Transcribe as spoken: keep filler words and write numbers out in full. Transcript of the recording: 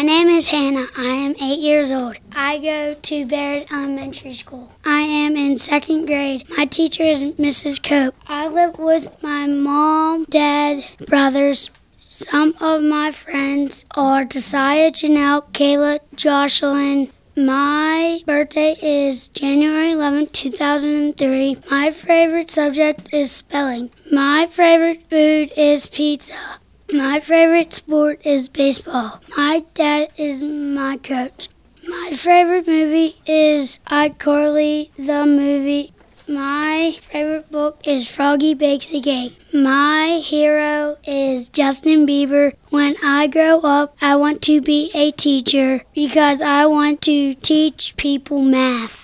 name is Hannah. I am eight years old. I go to Barrett Elementary School. I am in second grade. My teacher is Missus Cope. I live with my mom, dad, brothers. Some of my friends are Josiah, Janelle, Kayla, Jocelyn. My birthday is January eleventh, two thousand three. My favorite subject is spelling. My favorite food is pizza. My favorite sport is baseball. My dad is my coach. My favorite movie is iCarly, the movie. My favorite book is Froggy Bakes a Cake. My hero is Justin Bieber. When I grow up, I want to be a teacher because I want to teach people math.